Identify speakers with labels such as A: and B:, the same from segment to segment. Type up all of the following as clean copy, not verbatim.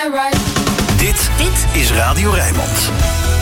A: right.
B: Dit is Radio Rijnmond.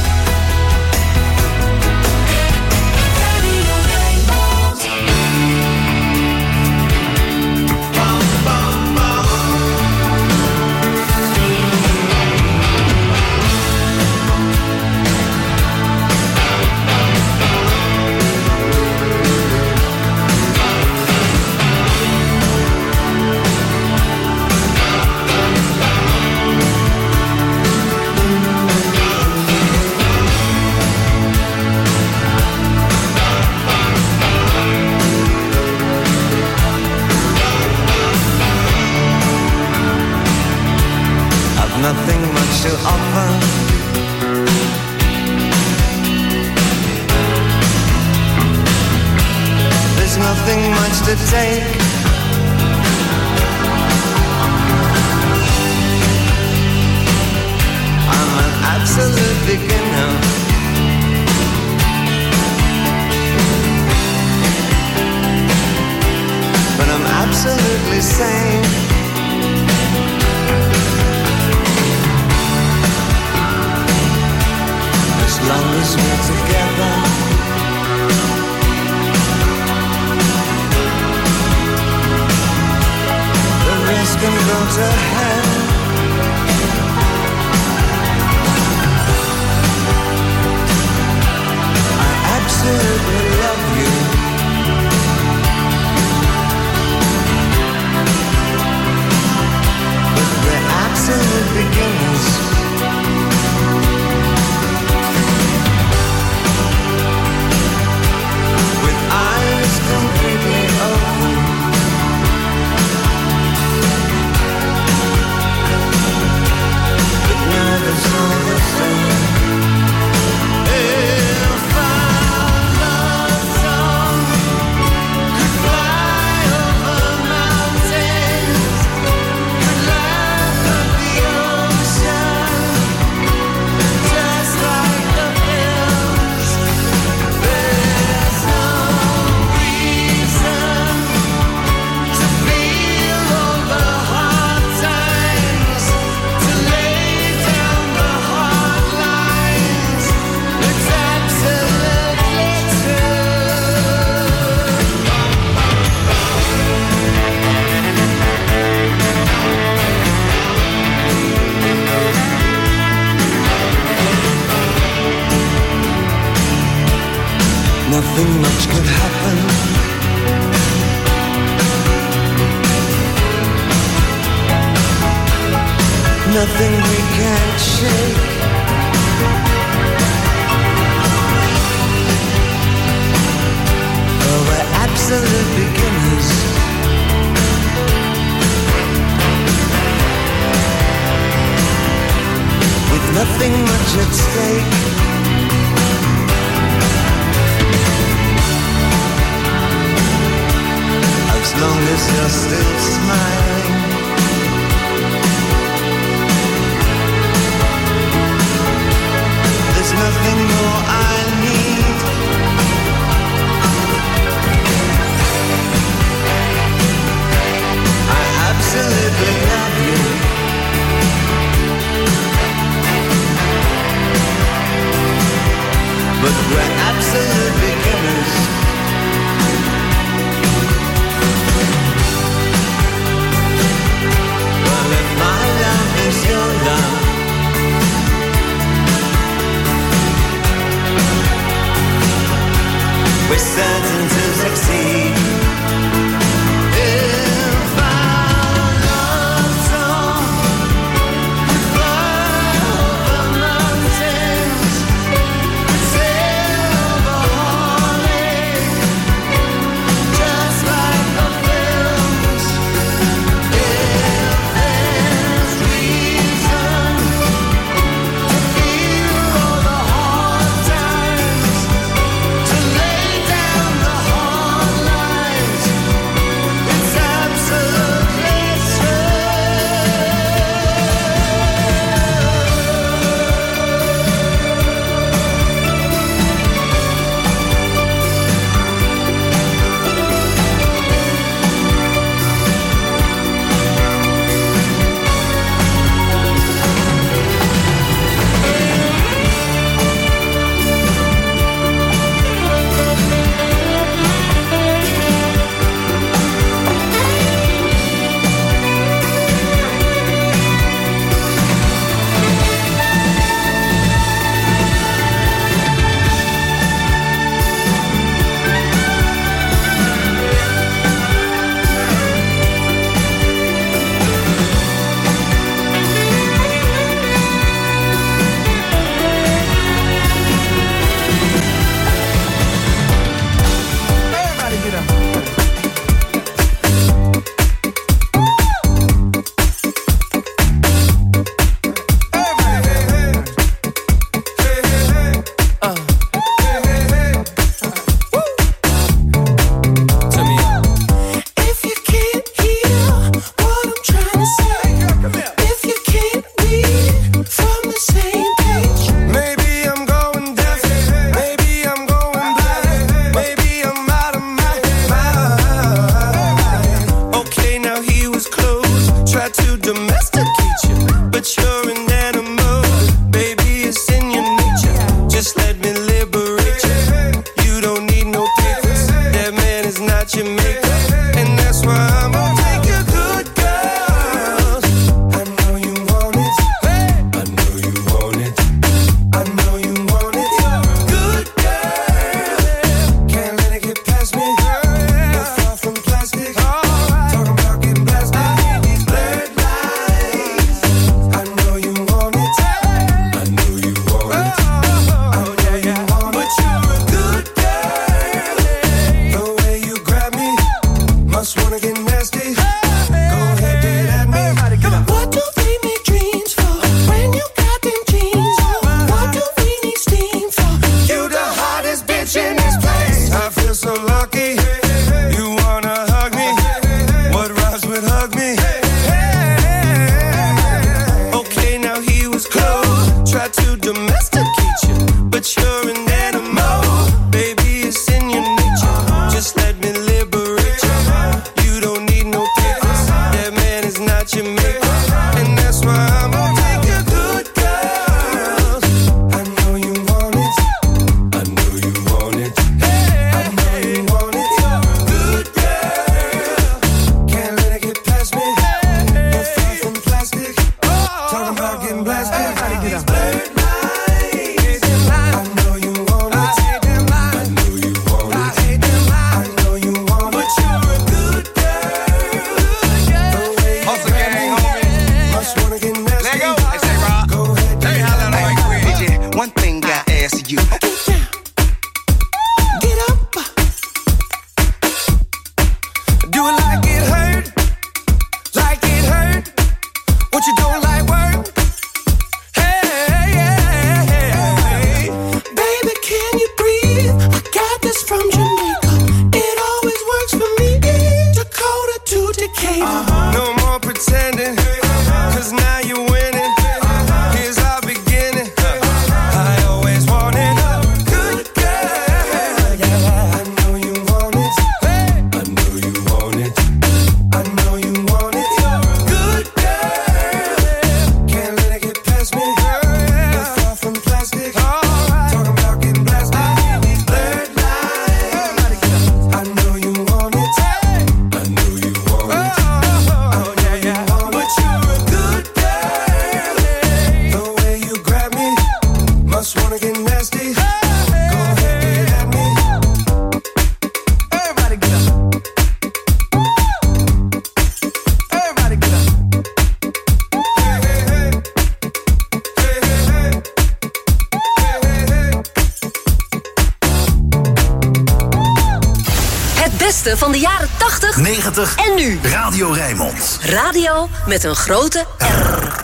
C: Nothing much to offer. There's nothing much to take. I'm an absolute beginner. But I'm absolutely sane. As long as we're together, the rest can go to hell. I absolutely love you. But we're absolute beginners. Completely open, but now there's no the same. If our love song could fly over mountains, could laugh at the ocean, just like the hills, there's no nothing much could happen. Nothing we can't shake. Oh, we're absolute beginners. With nothing much at stake. As long as you're still smiling, there's nothing more I need. I absolutely love you. But we're absolute beginners. Your love, we're certain to succeed. If our love song could fly over mountains, could sail
A: wanna get nasty. Go ahead, get at me.
D: What do we need dreams for when you got them jeans on? What do we need steam for?
A: You the hottest bitch in this place. I feel so lucky. You wanna hug me? What rhymes with hug me? Okay, now he was cold. Tried to domesticate you, but you're an animal. Baby, it's in your nature. Just let me liberate you. You don't need no papers. That man is not your maker. And that's why I'm gonna take your good girls. I know you want it. I know you want it. I know you want it. Good girl. Can't let it get past me. You're far from plastic. Talking about getting blasted. These blurred lines. I know you want it. I know you want it. I know you want it. But you're a good girl.
E: Hustle gang, homie.
A: Must wanna get nasty.
E: Let go. Hey, say, Rob.
A: Go ahead,
E: Let me holler at my queen.
F: DJ, one thing I ask you.
D: Get up.
A: do it like it hurt. Like it hurt. What you don't like work? Hey, hey, hey.
D: Baby, can you breathe? I got this from Jamaica. It always works for me. Dakota to Decatur.
A: No more pretending, 'cause now you're winning. Here's our beginning. I always wanted a good girl. I know you want it. I know you want it. I know you want it. Good girl. Can't let it get past me. You're far from plastic. Talking about getting blasted. These blurred lines. I know you want it. I know you want it. But you're a good girl. The way you grab me, must wanna get nasty. Go ahead, get at me.
E: Everybody get up. Everybody get up.
A: Hey, hey, hey. Hey, hey, hey. Hey, hey, hey.
G: Het beste van de jaren 80
B: 90
G: en nu.
B: Radio Rijnmond.
G: Radio met een grote R.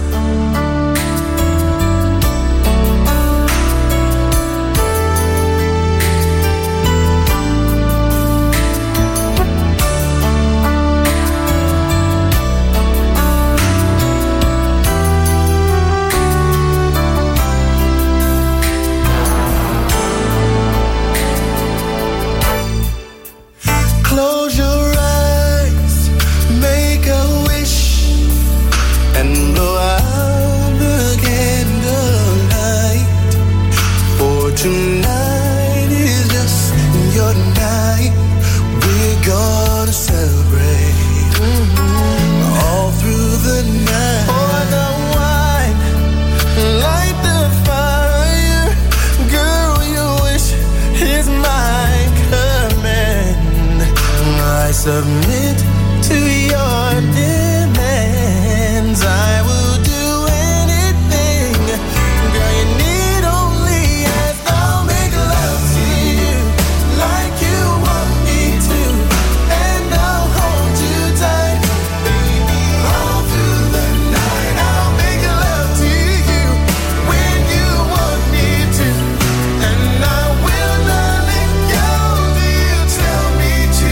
D: Close your eyes, make a wish, and blow out the candlelight. For tonight is just your night. We're gonna celebrate all through the night. Pour the wine, light the fire. Girl, your wish is my command. I submit to your demands. I will do anything. Girl, you need only ask. I'll make love to you like you want me to, and I'll hold you tight, baby, all through the night. I'll make love to you when you want me to, and I will not let go till you tell me to.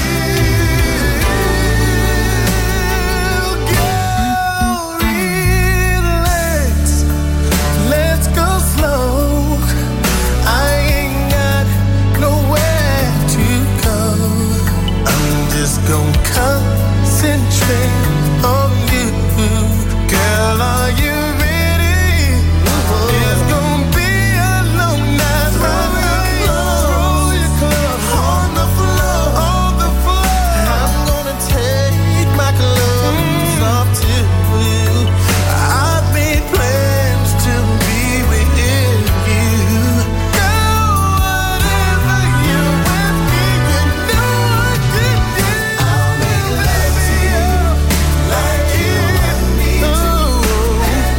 D: Girl, relax, let's go slow. I ain't got nowhere to go. I'm just gonna concentrate on you. Girl, are you ready? It's gonna be a long night. Roll your clothes on the floor, on the floor. I'm gonna take my clothes off too. I've made plans to be with you. Girl, whatever you with me, you know I can do. I'll make love to you like you want me to,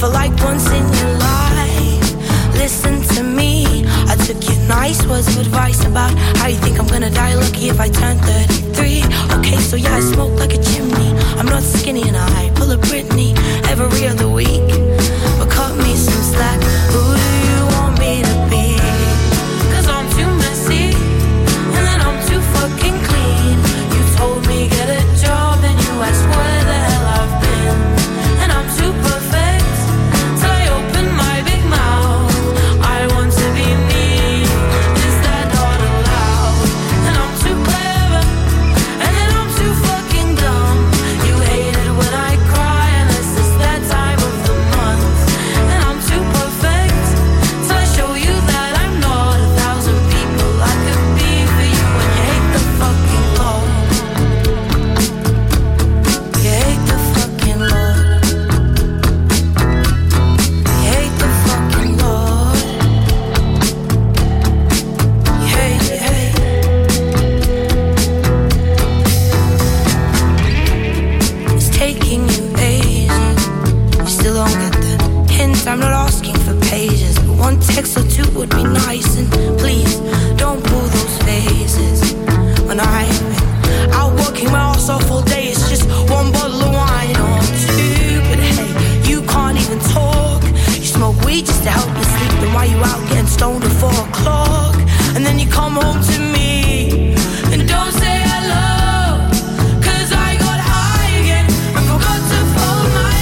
H: for like once in your life. Listen to me, I took your nice words of advice about how you think I'm gonna die lucky if I turn 33. Okay, so yeah, I smoke like a chimney. I'm not skinny and I pull a Britney every other week. But cut me some slack, who do you want me to be? 'Cause I'm too messy, and then I'm too fucking clean. You told me get a job, and you asked where the hell I've been. And I'm too perfect, till I open my big mouth. I want to be me, is that not allowed? And I'm too clever, and then I'm too fucking dumb. You hate it when I cry, unless it's that time of the month. And I'm too perfect, till I show you that I'm not 1,000 people I could be for you. And you hate the fucking Lord. You hate the fucking Lord. You hate the fucking Lord. You hate, you hate. It's taking you ages. You still don't get the hint. I'm not asking for pages, but one text or two would be nice. And please don't pull those faces when I've been out working my ass off all day. It's just one bottle of wine or two, but hey, you can't even talk. You smoke weed just to help you sleep. Then why you out getting stoned at 4 o'clock? And then you come home to me and don't say hello, 'cause I got high again and forgot to fold my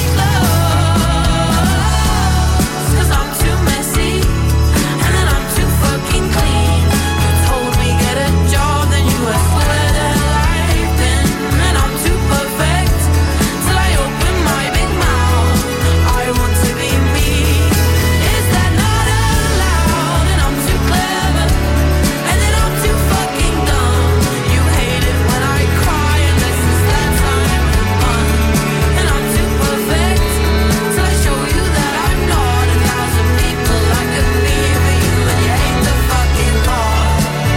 H: clothes. 'Cause I'm too messy, and then I'm too fucking clean. You told me get a job, then you asked where the hell I've been. And I'm too perfect, till I open my big mouth. I want to be me, is that not allowed? And I'm too clever, and then I'm too fucking dumb. You hate it when I cry, unless it's that time of the month. And I'm too perfect, till I show you that I'm not 1,000 people I could be for you. And you hate the fucking Lord.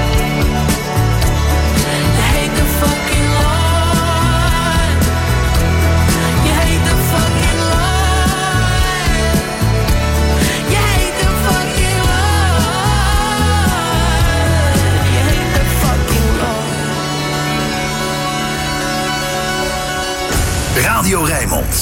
H: You hate the fucking Lord. You hate the fucking Lord. You hate the fucking Lord. You hate the fucking Lord.
B: Radio Rijnmond.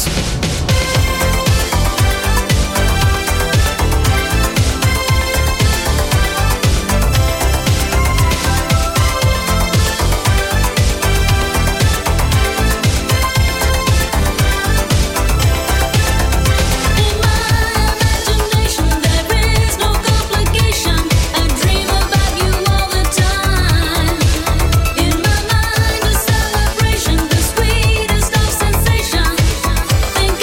I: In my imagination there is no complication. I dream about you all the time. In my mind a celebration, the sweetest of sensations. Think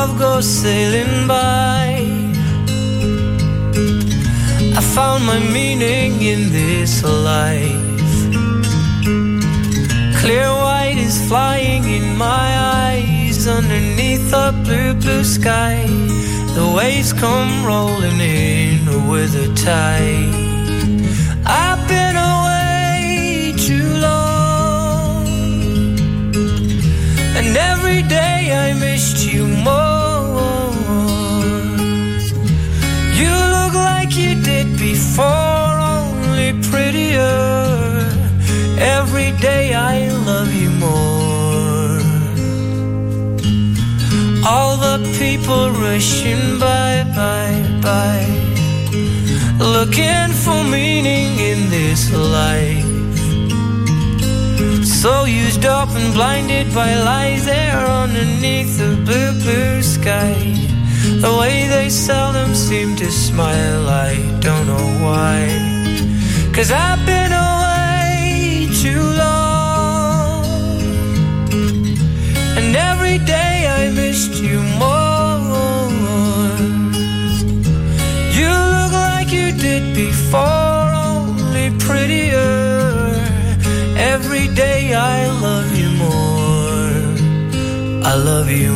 C: love goes sailing by. I found my meaning in this life. Clear white is flying in my eyes underneath a blue, blue sky. The waves come rolling in with the tide. I've been away too long, and every day I missed you more. You look like you did before, only prettier. Every day I love you more. All the people rushing by, looking for meaning in this life. So used up and blinded by lies there underneath the blue, blue sky. The way they seldom seem to smile, I don't know why. 'Cause I've been away too long, and every day I missed you more. You look like you did before, only prettier. Every day I love you more. I love you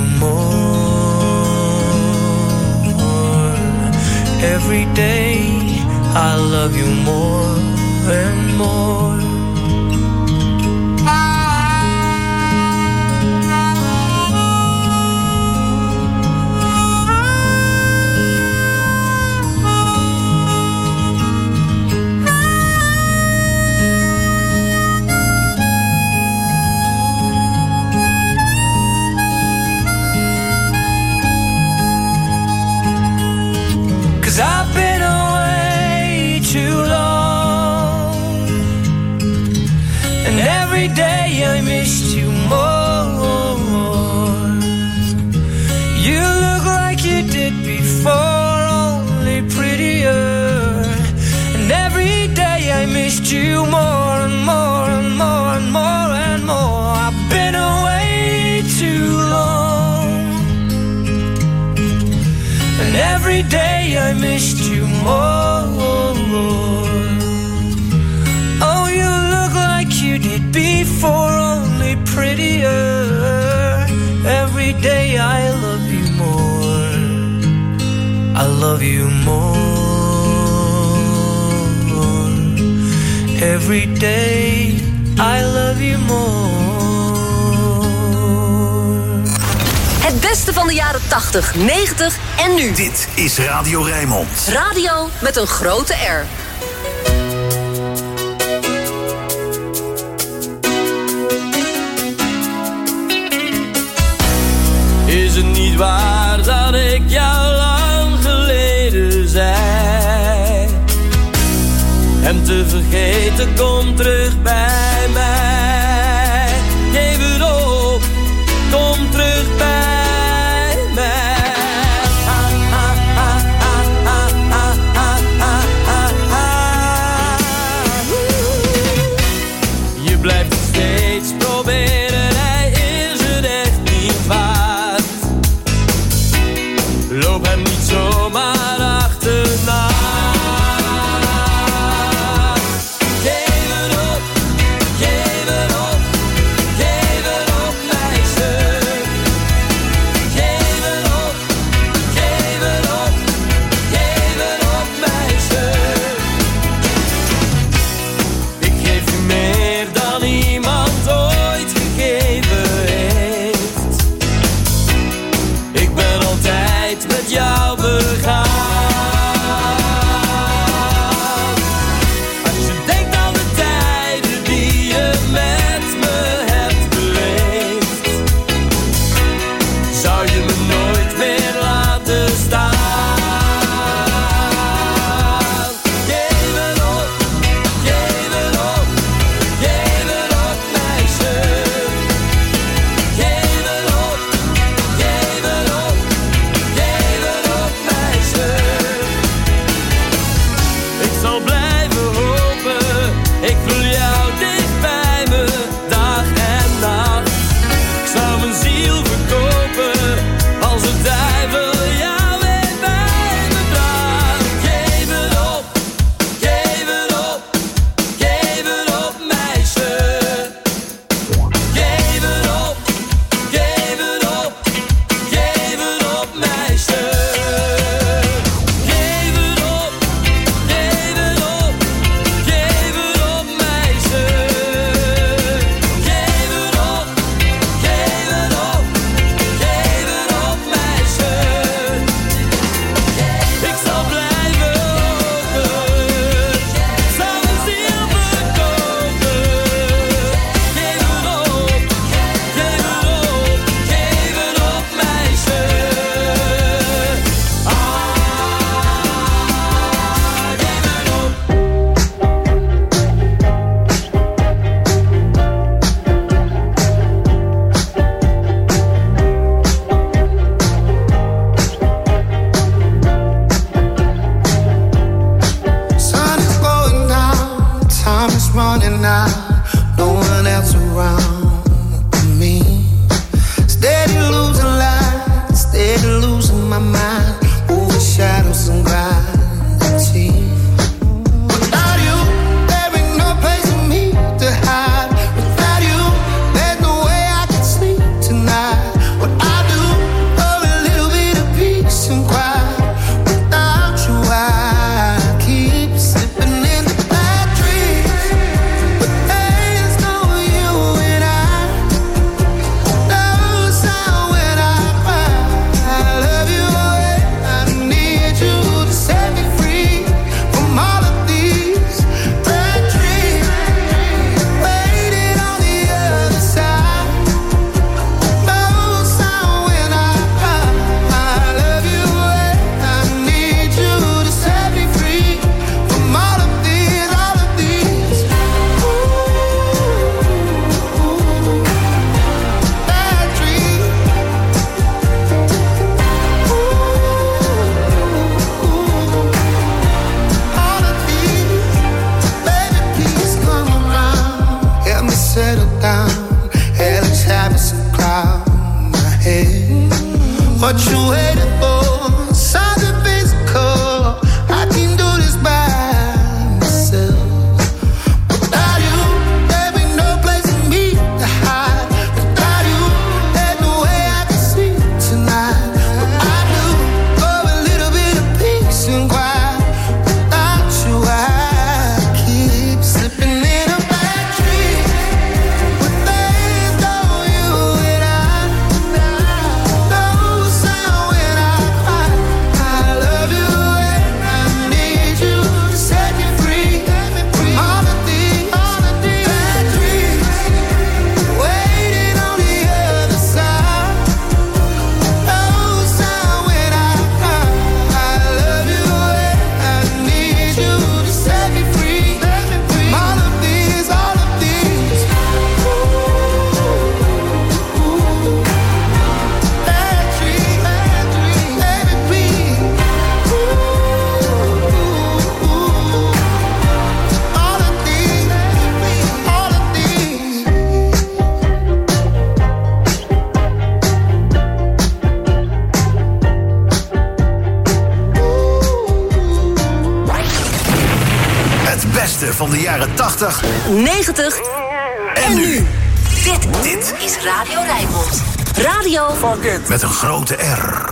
C: more. Every day I love you more and more. I've been away too long, and every day I missed you more. You look like you did before, only prettier. And every day I missed you more and more and more and more and more. I've been away too long, and every day I missed you more. Oh, you look like you did before, only prettier. Every day I love you more. I love you more. Every day I love you more.
G: Het beste van de jaren 80, 90 en nu.
B: Dit is Radio Rijnmond.
G: Radio met een grote R.
C: Is het niet waar dat ik jou lang geleden zei? Hem te vergeten komt terug bij mij. Geef het op, kom terug bij mij. Je blijft het steeds proberen, hij is het echt niet waard. Loop hem niet zomaar achterna. Geef het op, geef het op, geef het op, meisje. Geef het op, geef het op, geef het op, meisje. Ik geef je meer dan iemand ooit gegeven heeft. Ik ben altijd met jou begaan.
D: you waiting for? Something physical. I can do this by myself. Without you, there ain't no place for me to hide. Without you, there's no way I can sleep tonight. But I do for a little bit of peace and quiet. Without you, I keep slipping in a bad dream. But there's no you and I. No sound when I cry. I love you and I need you to set me free. All of these bad dreams waiting on the other side. No sound when I cry. I love you and I need you to set me free. All of these bad dreams, baby, please. All of these.
B: Het beste van de jaren 80
G: 90
B: en nu.
G: Dit is Radio Rijnmond. Radio
B: Met een grote R.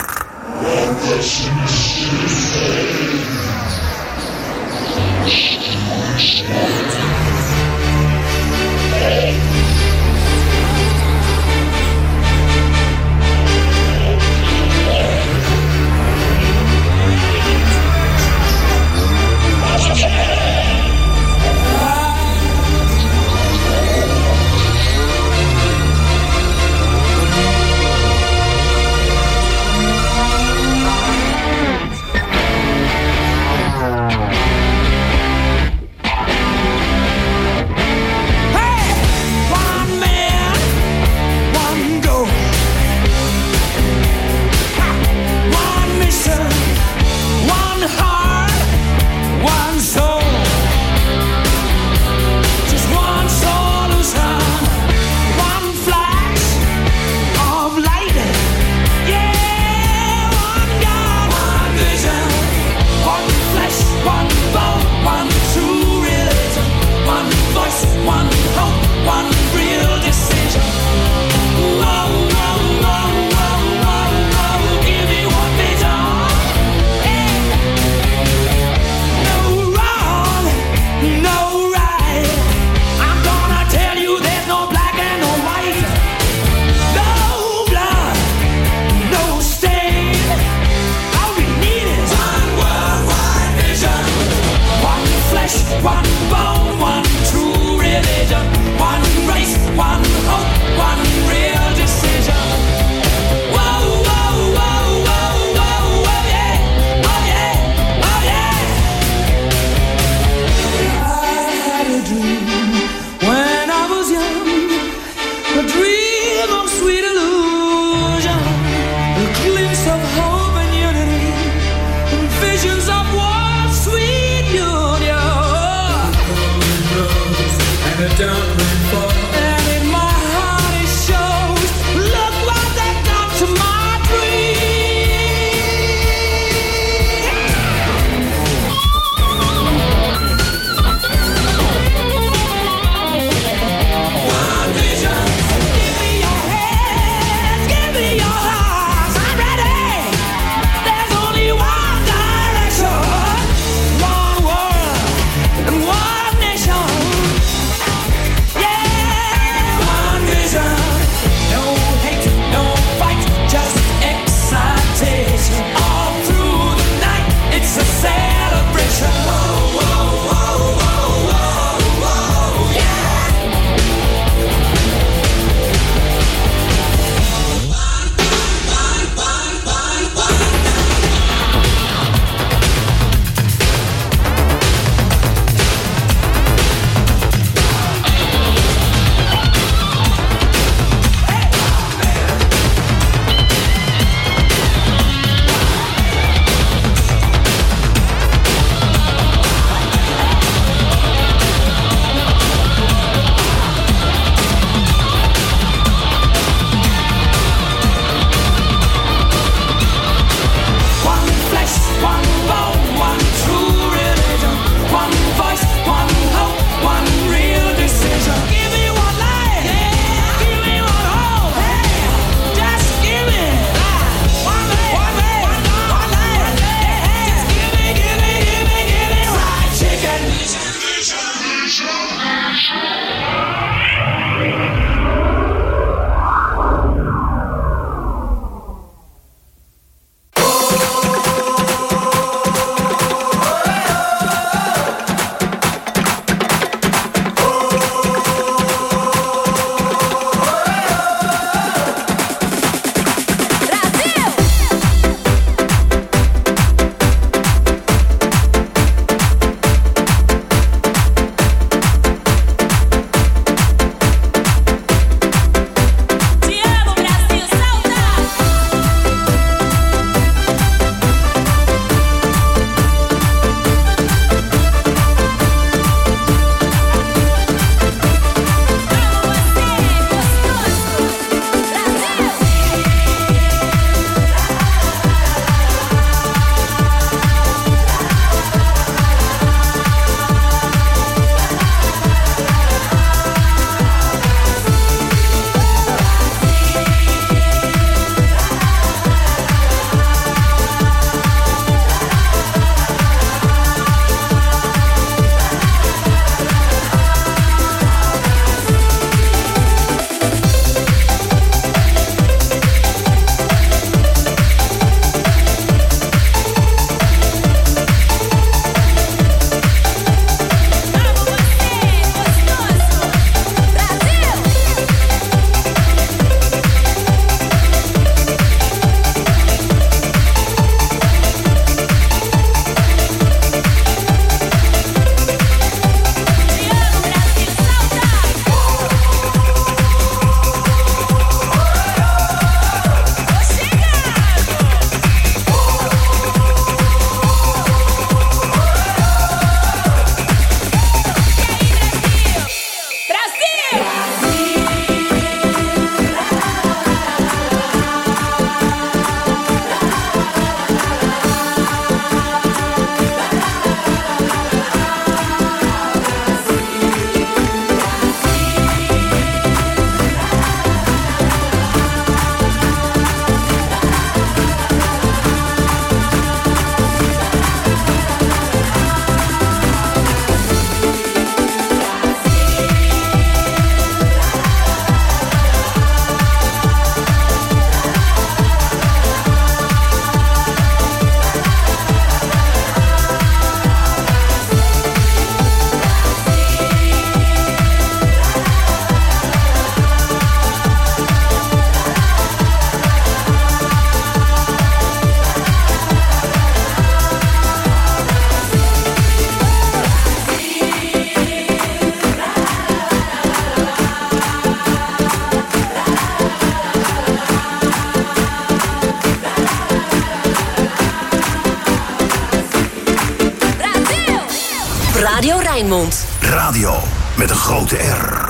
G: Radio Rijnmond.
B: Radio met een grote R.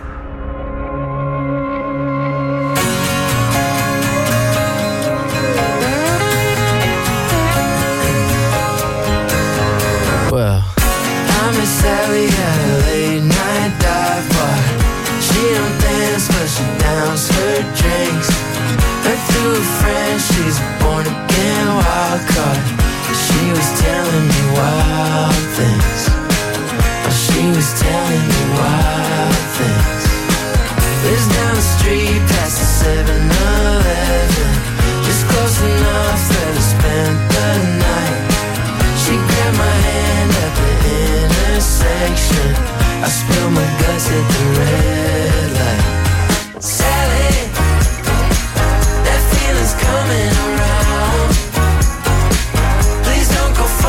C: Well, I miss Sally at a late night dive bar. She don't dance, but she downs her drinks. Her through a friend, she's a born again wild card. She was telling me wild things. She was telling me wild things. Lives down the street past the 7-Eleven, just close enough that I spent the night. She grabbed my hand at the intersection. I spilled my guts at the red light. Sally, that feeling's coming around. Please don't go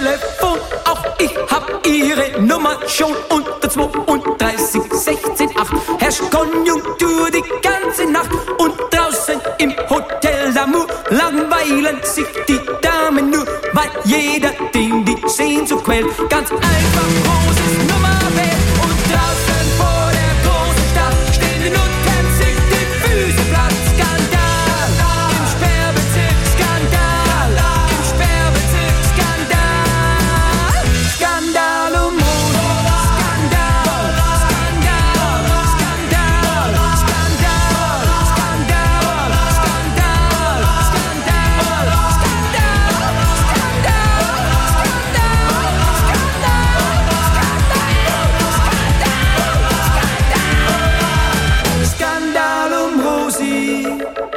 C: Telefon, auch ich hab ihre Nummer schon unter 32 16 8. Herrscht Konjunktur die ganze Nacht und draußen im Hotel d'Amour langweilen sich die Damen nur, weil jeder den die Sehnsucht quält. Ganz einfach Roses Nummer wählt und draußen vor der großen Stadt stehen die Nutten sich die Füße platt. Skandal im Sperrbezirk, Skandal im Sperrbezirk, Skandal, Skandal um Mode, Skandal, Skandal, Skandal, Skandal, Skandal, Skandal, Skandal um Rosi.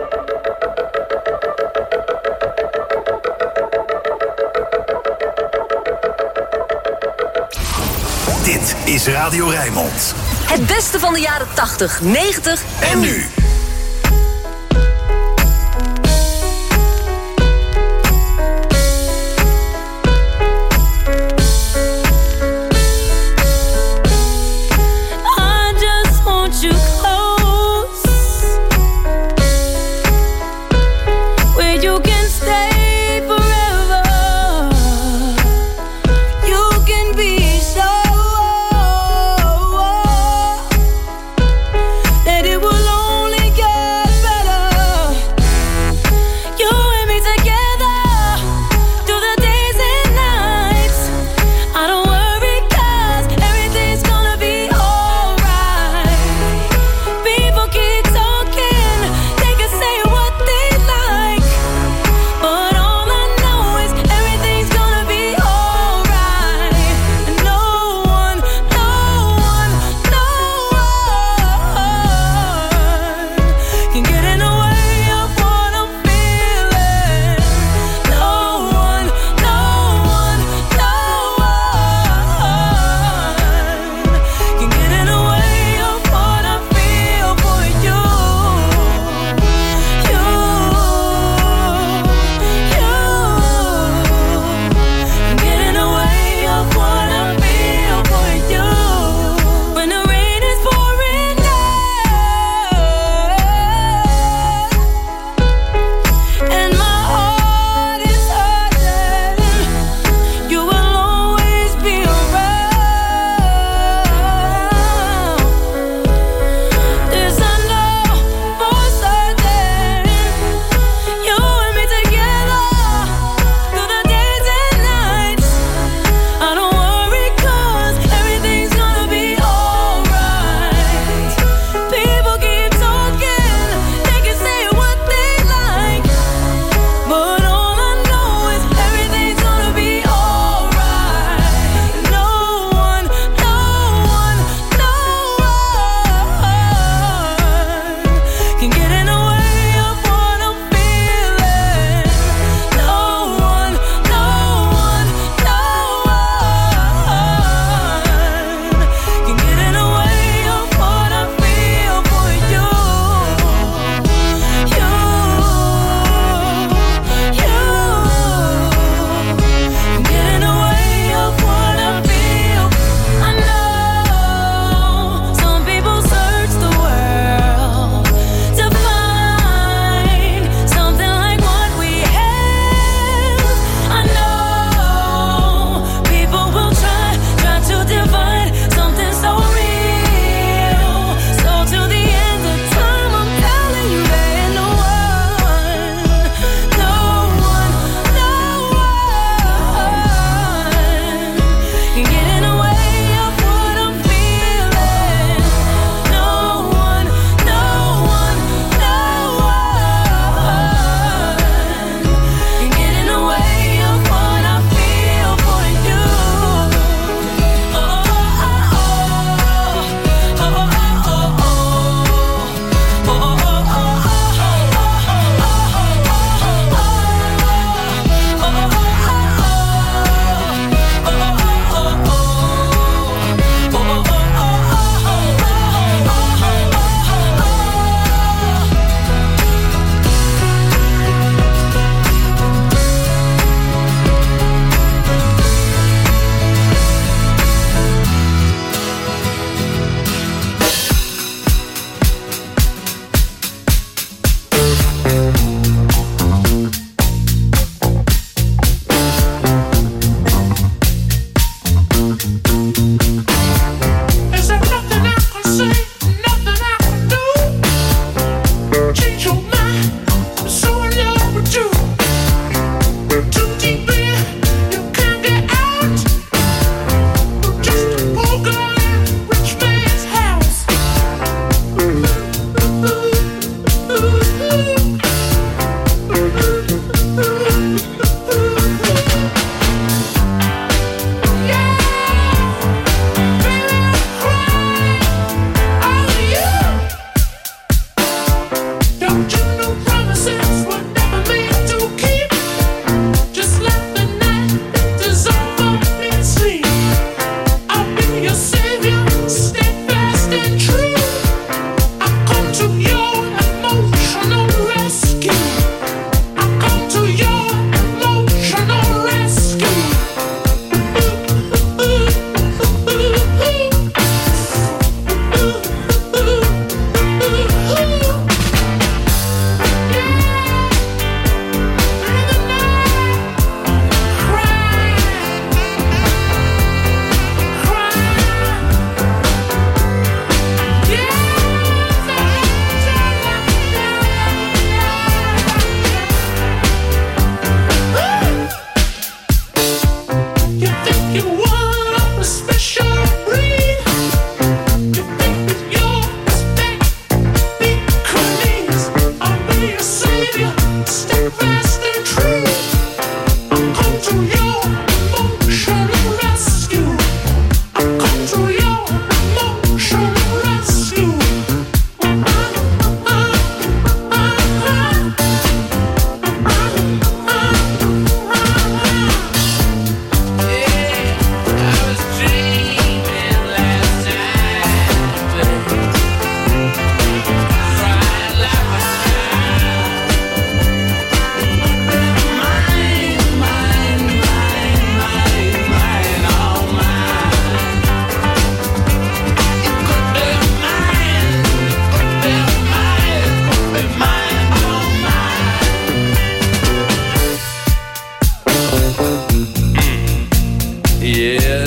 B: Dit is Radio Rijnmond.
G: Het beste van de jaren 80, 90
B: En nu.
H: I just want you close, where you can stay forever. You can be sure that it will only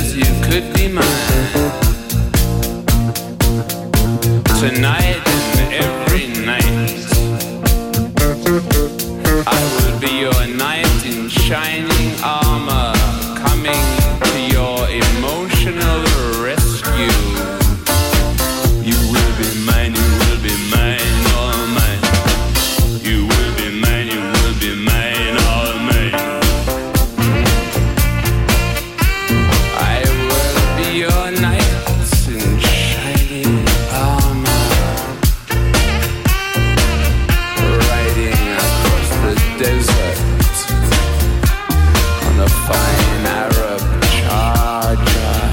J: says you could be mine. Tonight and every night, I will be your knight in shining armor, coming to your emotional rescue. You will be mine, you will be mine, all mine. You will be mine, you will be mine, all mine. I will be your knight in shining armor, riding across the desert on a fine Arab charger.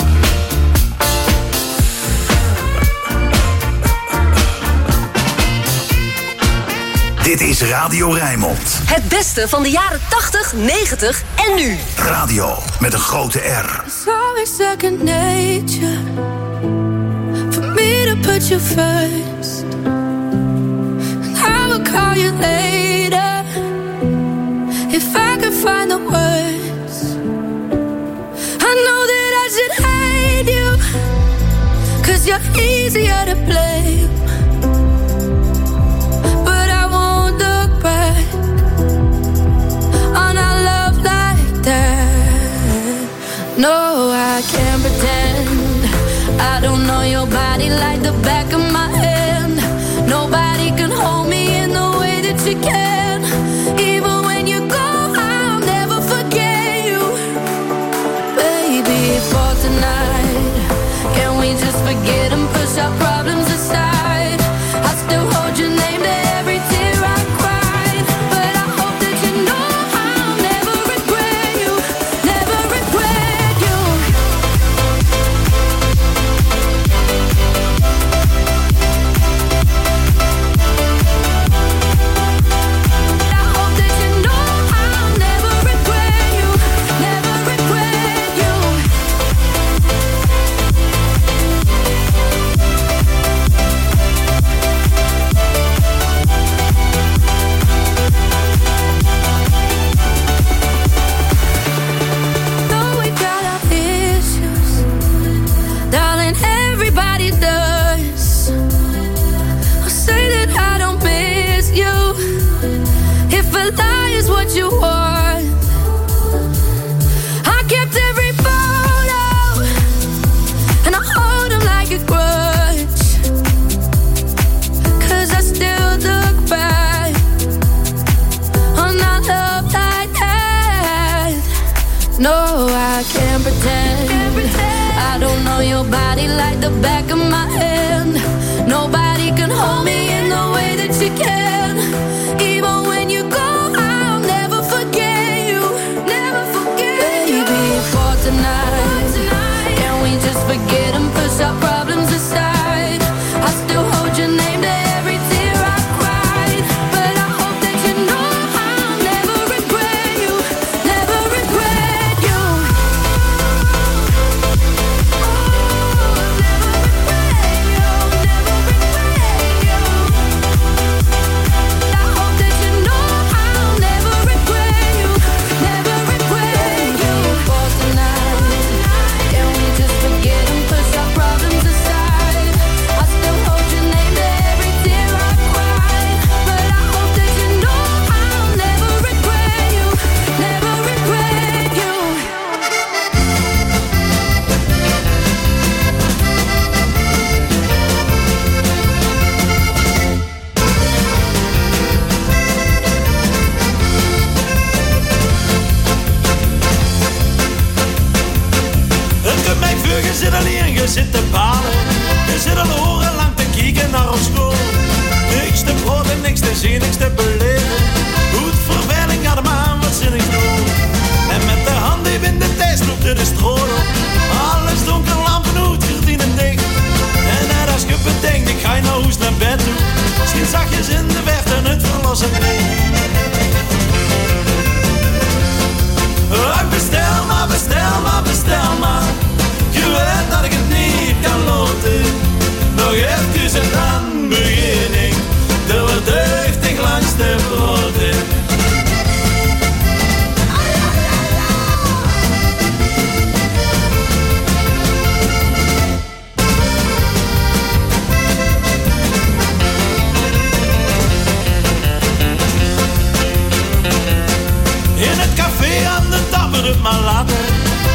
B: Dit is Radio Rijnmond.
G: Het beste van de jaren 80, 90 en nu.
B: Radio met een grote R.
H: It's always second nature for me to put you first. And I will call you later if I could find the words. I know that I should hate you, 'cause you're easier to blame. But I won't look back on our love like that. No, I can't pretend I don't know your body like the back of my hand. Nobody can hold me in the way that you can. Even when you go, I'll never forget you. Baby, for tonight, can we just forget and push our problems aside? I still hold your name to every tear I cried. But I hope that you know I'll never regret you. Never regret you. I hope that you know I'll never regret you. Never regret you. Though we got our issues, darling, everybody does. I'll say that I don't miss you. If a lie is what you want, I kept every photo and I hold them like a grudge. 'Cause I still look back on our love like that. No, I can't pretend I don't know your body like the back of my hand. Nobody can hold me in the way that you can. Even when you go, I'll never forget you. Never forget you. Baby, for tonight, can we just forget and push our problems aside? I still hold your name to every tear I cried. But I hope that you know I'll never regret you. Never regret you. I hope that you know I'll never regret you. Never regret you. For tonight, can we just forget and push our problems aside? I still hold your name to every tear I cried. But I hope that you know I'll never regret you. Never regret you.
K: Het kunt mij vuur, je zit alleen, je zit te balen. Je zit al orenlang te kijken naar ons school. Niks te proeven, niks te zien, niks te beleven. Goed verveling, ga de maan wat zinnig doen. En met de hand die in de tijd sloeg de stroom op. Alles donker, lampen uit, gordijnen dicht. En net als je bedenkt, ik ga je nou hoest naar bed toe. Misschien zachtjes in de verte en het verlossen licht. Bestel maar, bestel maar, bestel maar. Je weet dat ik het niet kan loten. Nog even en dan begin ik. Er wordt deugdig langs de broden.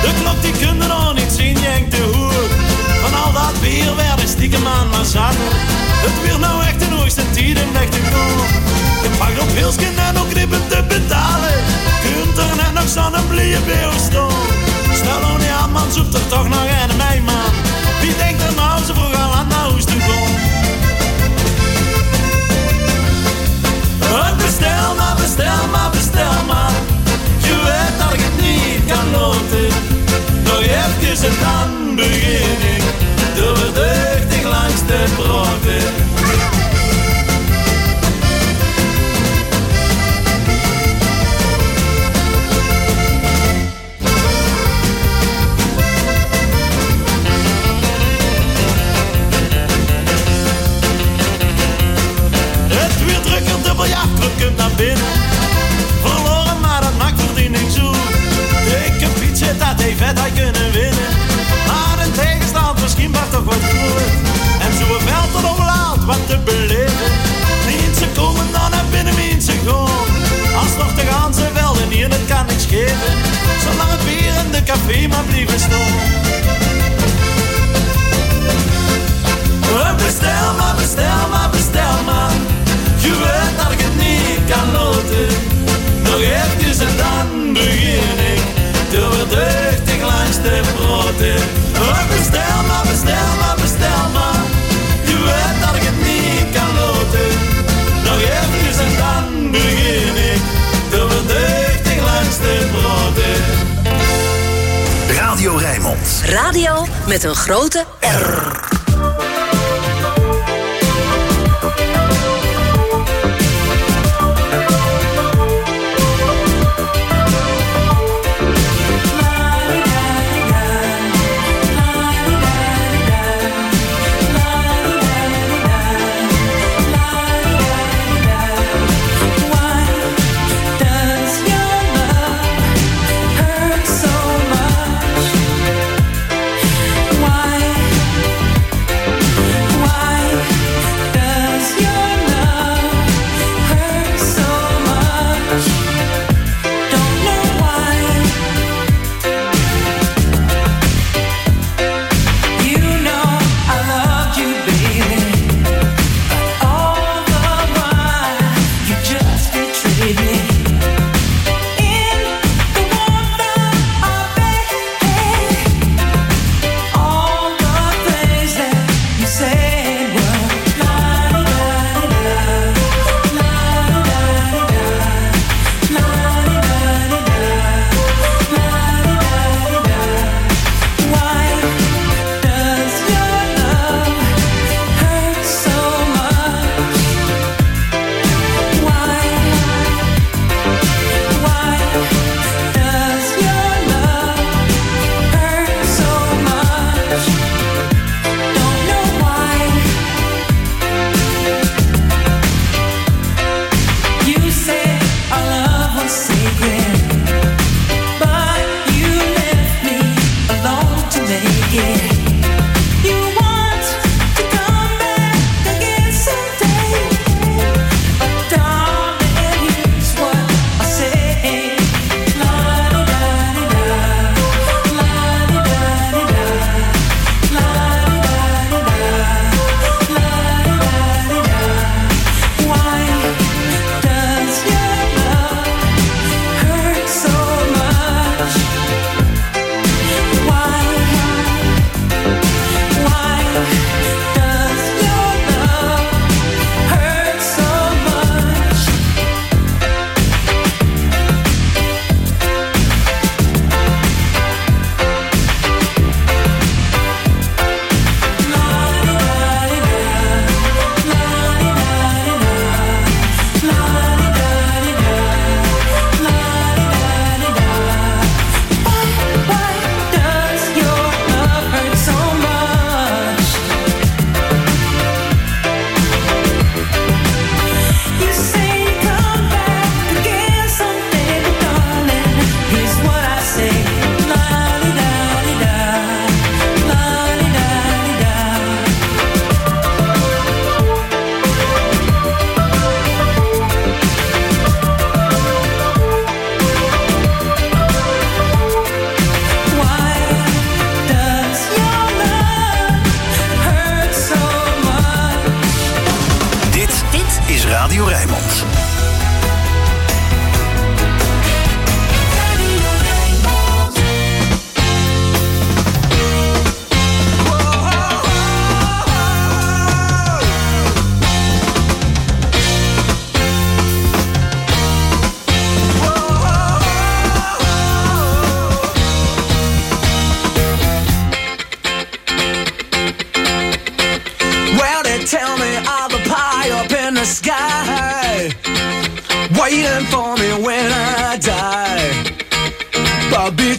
K: De klok die kunde nog niet zien, jengt de hoer. Van al dat bier werden stiekem aan maar zakken. Het weer nou echt de hoogste tijd om weg te komen. Je pakt op Hilsken en ook knippen te betalen. Kunt er net nog zo'n blije beeuw staan. Stel nou niet aan, man, zoekt er toch nog een mij, man. Wie denkt er nou zo vroeg al aan naar huis te gaan? Bestel maar, bestel maar, bestel maar. Je weet dat ik het niet kan loten. Nog even en dan begin ik. Doordeugdig langs de broden. Het weer drukker, de biljartclub komt naar binnen. Verloren, maar dat maakt verdiening zo. Dikke fietsje, dat heeft vet, hij kunnen winnen. Maar een tegenstand misschien maar toch wat groeit. En zo'n veld tot overlaat wat te beleven. Mensen komen dan naar binnen, mensen gaan. Als nog de ganse velden hier, dat kan niks geven. Zolang het bier in de café maar blijven staan. Bestel maar, bestel maar, bestel maar. Je weet dat ik het niet kan loten. Nog even en dan begin ik. Doordeugdig langs de broden. Bestel maar, bestel maar, bestel maar. Je weet dat ik het niet kan loten. Nog even en dan begin ik. Doordeugdig langs de broden.
B: Radio Rijnmond.
G: Radio met een grote R.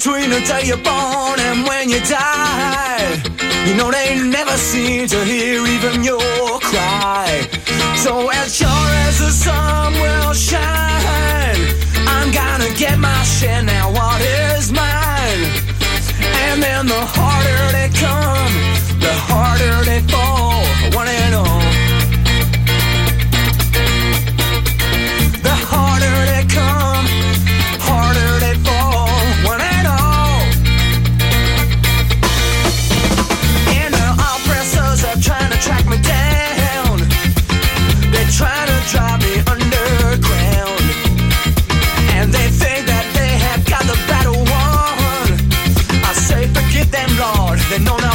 C: between the day you're born and when you die. You know they never seem to hear even your cry. So as sure as the sun will shine, I'm gonna get my share now, what is mine? And then the harder they come, the harder they fall, one and all. The harder they come, harder they fall, one and all. And the oppressors are trying to track me down. They're trying to drive me underground. And they think that they have got the battle won. I say forgive them, Lord, they know not